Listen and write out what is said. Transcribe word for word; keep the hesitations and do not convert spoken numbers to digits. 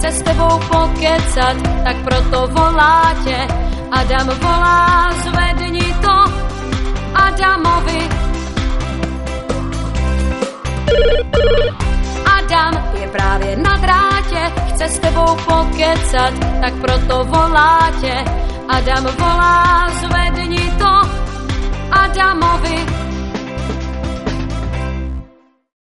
chce s tebou pokecať, tak proto voláte. Adam volá, zvedni to Adamovi. Adam je práve na dráte, chce s tebou pokecať, tak proto voláte. Adam volá, zvedni to Adamovi.